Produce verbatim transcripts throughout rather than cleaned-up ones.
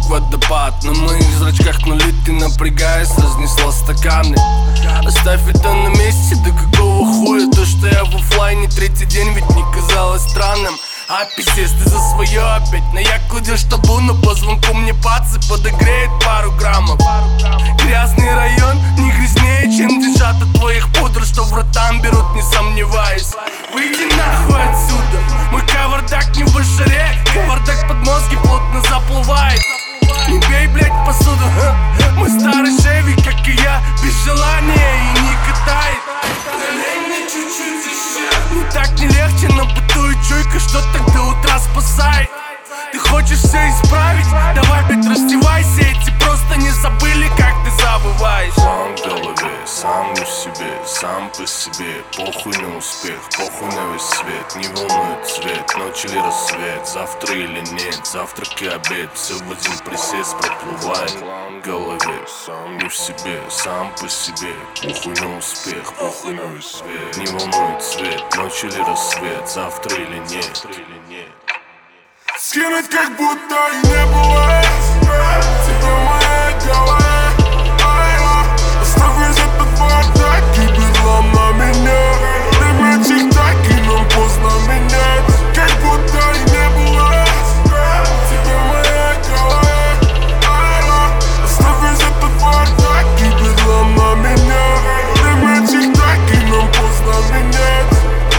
водопад. На моих зрачках нули, ты напрягаясь, разнесла стаканы. Оставь это на месте, да какого хуя? То, что я в оффлайне третий день, ведь не казалось странным. А пиздец, ты за свое опять на якуде штабу, но по звонку мне пацы подогреет пару граммов. Грязный район не грязнее, чем держат от твоих пудр, что в ротам берут, не сомневаюсь. Выйди нахуй отсюда, мой кавардак не в жаре, кавардак под мозги плотно заплывает. Не бей, блять, посуду, ха? Мой старый Шеви, как и я, без желания и не катает. Налей мне чуть-чуть еще. Не так не легче, но бытует чуйка, что так до утра спасает. Ты хочешь все исправить? Давай, блять, раздевайся, эти просто не забыли, как ты забываешь. Сам в голове, сам не в себе, сам по себе. Похуй на успех, похуй на весь свет. Не волнует цвет, ночь или рассвет, завтра или нет, завтрак и обед. Все в один присест проплывает в голове. Сам не в себе, сам по себе. Похуй на успех, похуй на весь свет. Не волнует цвет, ночь или рассвет, завтра или нет. Скинуть, как будто и не было тебя в моей голове. Оставь весь этот бардак и бедлам на меня. Время тик-так и нам поздно менять. Как будто и не было тебя в моей голове. Оставь весь этот бардак и бедлам на меня. Время тик-так и нам поздно менять.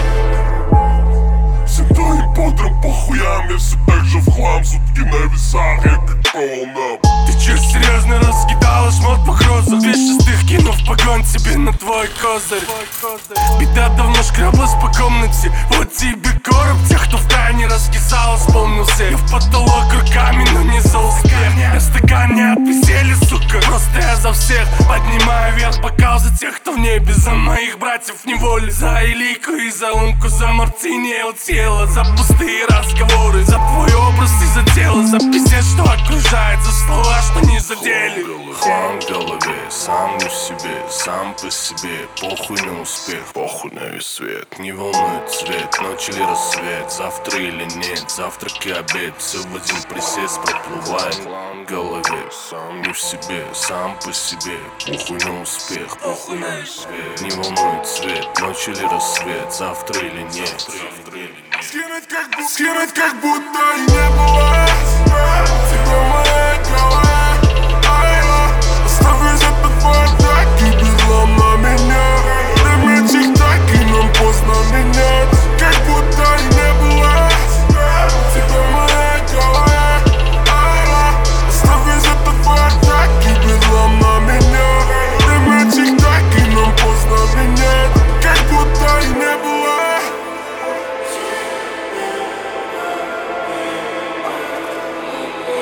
Всем твоим подрам похуям, я все так же в хлам. Сутки на весах, я как полна. Ты че, серьезно раскидала шмот по грозам? Две шестых кинув погон себе на твой козырь. Беда давно шкраблась по комнате, вот тебе короб. Тех, кто в тайне раскисал, вспомнился. Я в потолок руками, но не за успех. Я в стакане от веселья, сука, просто я за всех. Поднимаю вверх бокал за тех, кто в небе, за моих братьев в неволе. За Элику и за Умку, за Мартини от тела. За пустые разговоры, за твой образ и за тело. За пиздец, что окружает, за слова, что не задели. Хлам в голове, сам не в себе, сам по себе. Похуй на успех, похуй на весь свет. Не волнует цвет, ночь или рассвет, завтра или нет, завтрак и обед. Все в один присест проплывает в голове. Сам не в себе, сам по себе. Похуй на успех, похуй на весь свет. Не волнует цвет, ночь или рассвет, завтра или нет. Скинуть, как будто, скинуть, как будто и не было тебя в моей голове. Оставь весь этот бардак и бедлам на меня. Время тик-так и нам поздно менять. Как будто и не было тебя в моей голове. Оставь весь этот бардак и бедлам на меня. Время тик-так и нам поздно менять. Как будто и не было.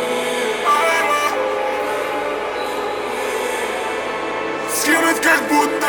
Скинуть, как будто